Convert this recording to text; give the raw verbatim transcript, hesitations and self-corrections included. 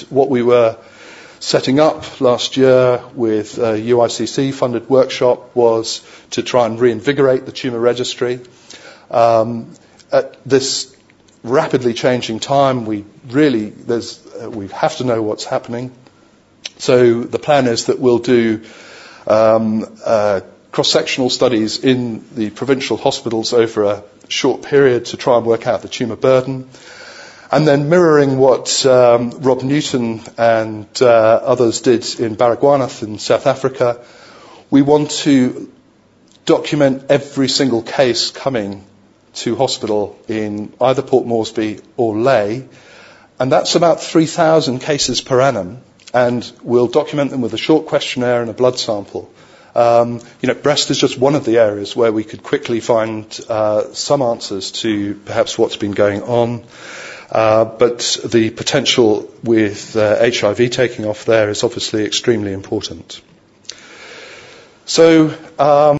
what we were setting up last year with a U I C C-funded workshop was to try and reinvigorate the tumour registry. Um, at this rapidly changing time, we really there's uh, we have to know what's happening. So the plan is that we'll do um, uh, cross-sectional studies in the provincial hospitals over a short period to try and work out the tumour burden. And then mirroring what um, Rob Newton and uh, others did in Baragwanath in South Africa, we want to document every single case coming to hospital in either Port Moresby or Ley, and that's about three thousand cases per annum, and we'll document them with a short questionnaire and a blood sample. Um, you know, breast is just one of the areas where we could quickly find uh, some answers to perhaps what's been going on. Uh, but the potential with uh, H I V taking off there is obviously extremely important. So, um